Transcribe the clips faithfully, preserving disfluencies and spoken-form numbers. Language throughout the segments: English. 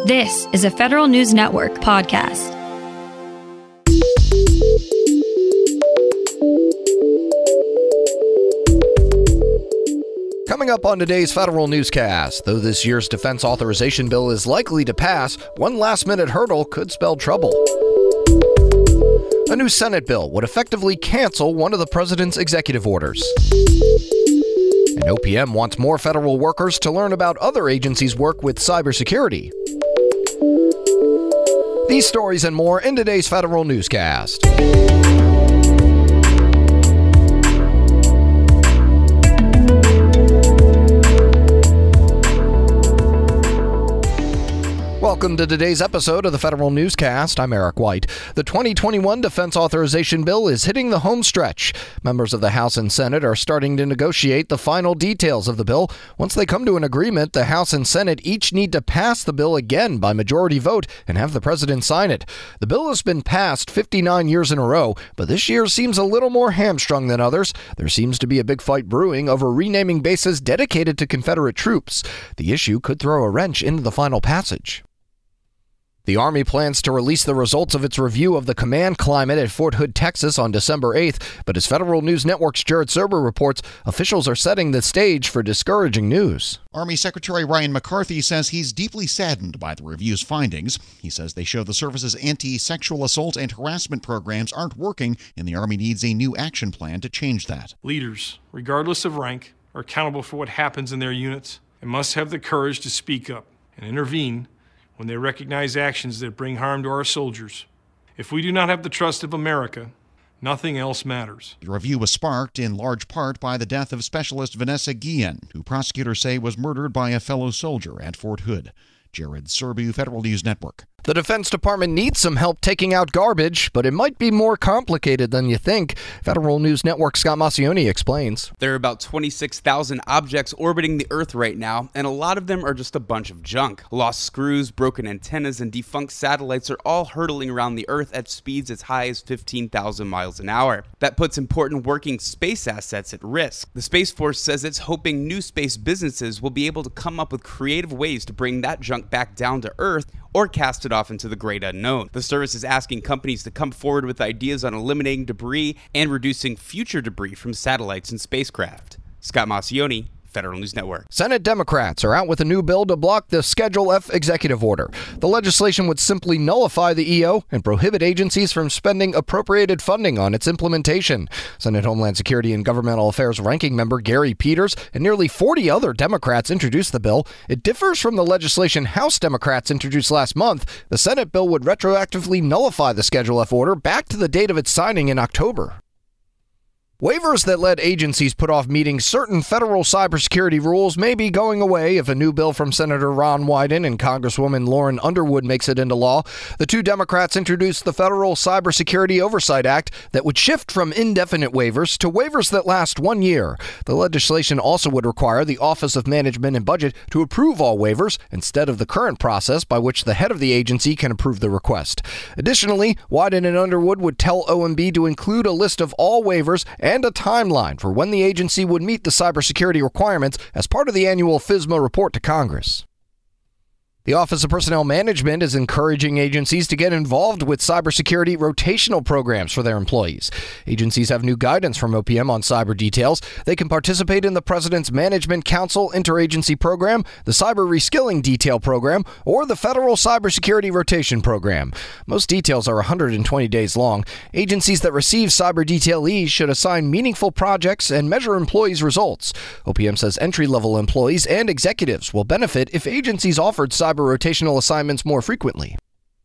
This is a Federal News Network podcast. Coming up on today's Federal Newscast, though this year's defense authorization bill is likely to pass, one last-minute hurdle could spell trouble. A new Senate bill would effectively cancel one of the president's executive orders. And O P M wants more federal workers to learn about other agencies' work with cybersecurity. These stories and more in today's Federal Newscast. Welcome to today's episode of the Federal Newscast. I'm Eric White. The twenty twenty-one Defense Authorization Bill is hitting the home stretch. Members of the House and Senate are starting to negotiate the final details of the bill. Once they come to an agreement, the House and Senate each need to pass the bill again by majority vote and have the president sign it. The bill has been passed fifty-nine years in a row, but this year seems a little more hamstrung than others. There seems to be a big fight brewing over renaming bases dedicated to Confederate troops. The issue could throw a wrench into the final passage. The Army plans to release the results of its review of the command climate at Fort Hood, Texas on December eighth, but as Federal News Network's Jared Serber reports, officials are setting the stage for discouraging news. Army Secretary Ryan McCarthy says he's deeply saddened by the review's findings. He says they show the service's anti-sexual assault and harassment programs aren't working, and the Army needs a new action plan to change that. Leaders, regardless of rank, are accountable for what happens in their units and must have the courage to speak up and intervene when they recognize actions that bring harm to our soldiers. If we do not have the trust of America, nothing else matters. The review was sparked in large part by the death of Specialist Vanessa Guillen, who prosecutors say was murdered by a fellow soldier at Fort Hood. Jared Serbu, Federal News Network. The Defense Department needs some help taking out garbage, but it might be more complicated than you think. Federal News Network Scott Maucione explains. There are about twenty-six thousand objects orbiting the Earth right now, and a lot of them are just a bunch of junk. Lost screws, broken antennas, and defunct satellites are all hurtling around the Earth at speeds as high as fifteen thousand miles an hour. That puts important working space assets at risk. The Space Force says it's hoping new space businesses will be able to come up with creative ways to bring that junk back down to Earth or cast it off into the great unknown. The service is asking companies to come forward with ideas on eliminating debris and reducing future debris from satellites and spacecraft. Scott Maucione, Federal News Network. Senate Democrats are out with a new bill to block the Schedule F executive order. The legislation would simply nullify the E O and prohibit agencies from spending appropriated funding on its implementation. Senate Homeland Security and Governmental Affairs Ranking Member Gary Peters and nearly forty other Democrats introduced the bill. It differs from the legislation House Democrats introduced last month. The Senate bill would retroactively nullify the Schedule F order back to the date of its signing in October. Waivers that let agencies put off meeting certain federal cybersecurity rules may be going away if a new bill from Senator Ron Wyden and Congresswoman Lauren Underwood makes it into law. The two Democrats introduced the Federal Cybersecurity Oversight Act that would shift from indefinite waivers to waivers that last one year. The legislation also would require the Office of Management and Budget to approve all waivers instead of the current process by which the head of the agency can approve the request. Additionally, Wyden and Underwood would tell O M B to include a list of all waivers and a timeline for when the agency would meet the cybersecurity requirements as part of the annual FISMA report to Congress. The Office of Personnel Management is encouraging agencies to get involved with cybersecurity rotational programs for their employees. Agencies have new guidance from O P M on cyber details. They can participate in the President's Management Council Interagency Program, the Cyber Reskilling Detail Program, or the Federal Cybersecurity Rotation Program. Most details are one hundred twenty days long. Agencies that receive cyber detailees should assign meaningful projects and measure employees' results. O P M says entry-level employees and executives will benefit if agencies offered cyber rotational assignments more frequently.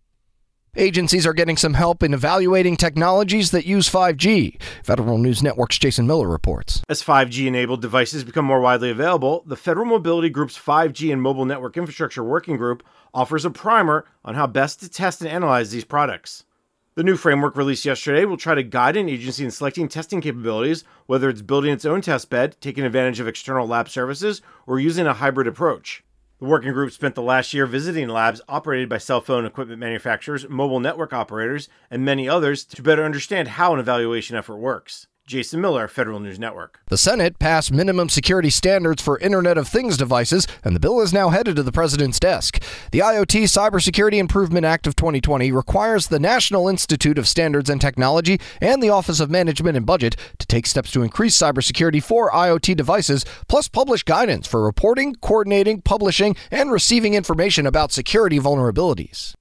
Agencies are getting some help in evaluating technologies that use five G. Federal News Network's Jason Miller reports. As five G-enabled devices become more widely available, the Federal Mobility Group's five G and Mobile Network Infrastructure Working Group offers a primer on how best to test and analyze these products. The new framework released yesterday will try to guide an agency in selecting testing capabilities, whether it's building its own test bed, taking advantage of external lab services, or using a hybrid approach. The working group spent the last year visiting labs operated by cell phone equipment manufacturers, mobile network operators, and many others to better understand how an evaluation effort works. Jason Miller, Federal News Network. The Senate passed minimum security standards for Internet of Things devices, and the bill is now headed to the president's desk. The IoT Cybersecurity Improvement Act of twenty twenty requires the National Institute of Standards and Technology and the Office of Management and Budget to take steps to increase cybersecurity for IoT devices, plus publish guidance for reporting, coordinating, publishing, and receiving information about security vulnerabilities.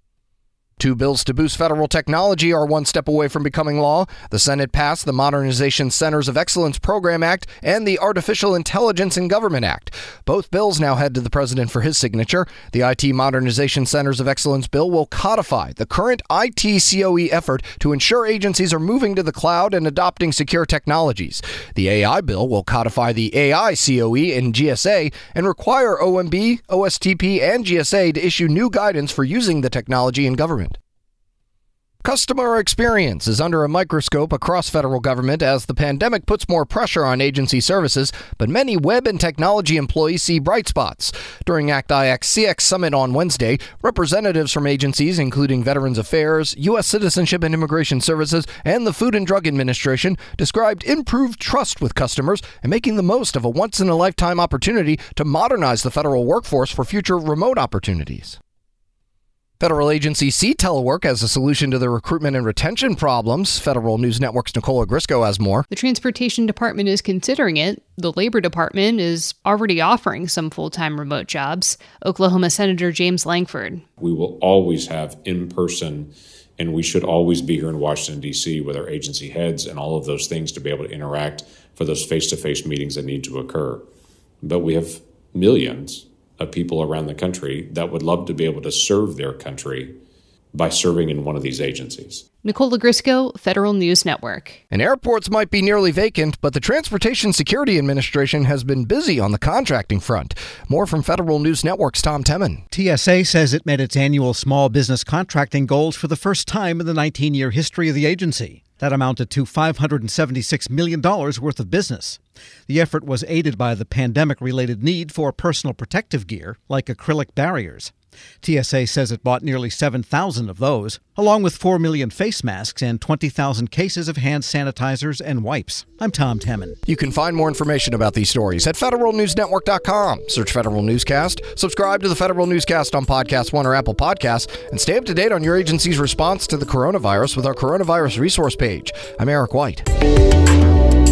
Two bills to boost federal technology are one step away from becoming law. The Senate passed the Modernization Centers of Excellence Program Act and the Artificial Intelligence in Government Act. Both bills now head to the president for his signature. The I T Modernization Centers of Excellence bill will codify the current I T C O E effort to ensure agencies are moving to the cloud and adopting secure technologies. The A I bill will codify the A I C O E and G S A and require O M B, O S T P, and G S A to issue new guidance for using the technology in government. Customer experience is under a microscope across federal government as the pandemic puts more pressure on agency services, but many web and technology employees see bright spots. During ACT I X C X Summit on Wednesday, representatives from agencies including Veterans Affairs, U S Citizenship and Immigration Services, and the Food and Drug Administration described improved trust with customers and making the most of a once-in-a-lifetime opportunity to modernize the federal workforce for future remote opportunities. Federal agencies see telework as a solution to the recruitment and retention problems. Federal News Network's Nicola Grisco has more. The Transportation Department is considering it. The Labor Department is already offering some full-time remote jobs. Oklahoma Senator James Langford. We will always have in-person, and we should always be here in Washington, D C with our agency heads and all of those things to be able to interact for those face-to-face meetings that need to occur. But we have millions of people around the country that would love to be able to serve their country by serving in one of these agencies. Nicola Grisco, Federal News Network. And airports might be nearly vacant, but the Transportation Security Administration has been busy on the contracting front. More from Federal News Network's Tom Temin. T S A says it met its annual small business contracting goals for the first time in the nineteen-year history of the agency. That amounted to five hundred seventy-six million dollars worth of business. The effort was aided by the pandemic-related need for personal protective gear, like acrylic barriers. T S A says it bought nearly seven thousand of those, along with four million face masks and twenty thousand cases of hand sanitizers and wipes. I'm Tom Temin. You can find more information about these stories at federal news network dot com. Search Federal Newscast, subscribe to the Federal Newscast on Podcast One or Apple Podcasts, and stay up to date on your agency's response to the coronavirus with our coronavirus resource page. I'm Eric White.